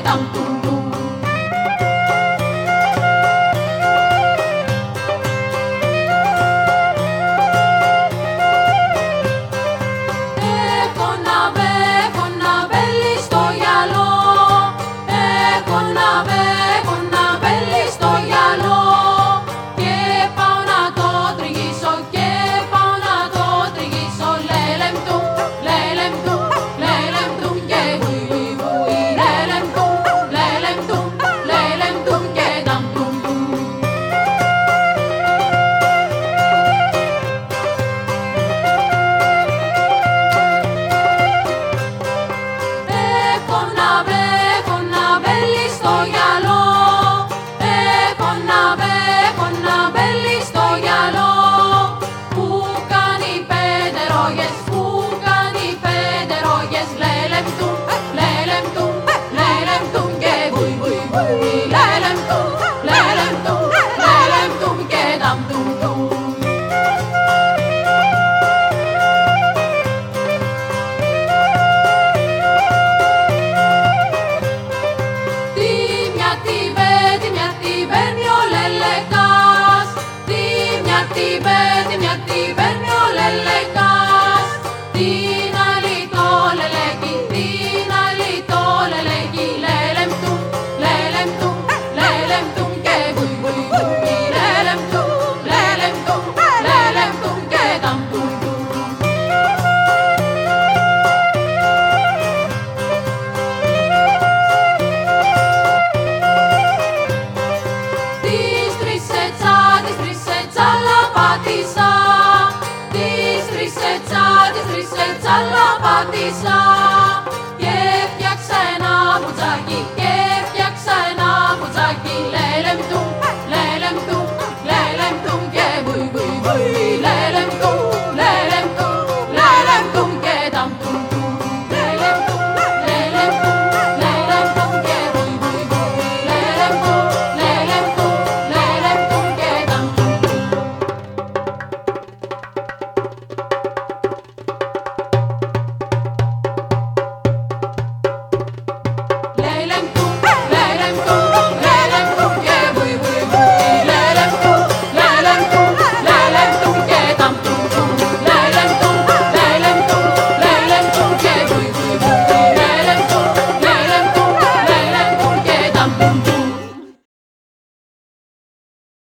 ταμ τουμ τουμ. Έχω να βέλη στο γυαλό, έχω να βέλη στο γυαλό, και πάω να το τριγίσω, και πάω να το τριγίσω, λέλεμ τουμ, και βουι βουι βουι, λέλεμ τουμ, και ταμ τουμ τουμ. Έχω να βέλη στο γυαλό, έχω να βέλη στο γυαλό, που κάνει 5 ρόγες, λέλεμ τουμ, και βουι βουι βουι, λέλεμ τουμ, και ταμ τουμ τουμ. Τη μια την παίρνει ο λελεκάς, τη μια την παίρνει ο λελεκάς, την άλλη το λελεκί, λέλεμ τουμ, και βουι βουι βουι, λέλεμ τουμ, και ταμ τουμ τουμ. Τις τρισέτσα λαπάτησα, τις τρισέτσα λαπάτησα.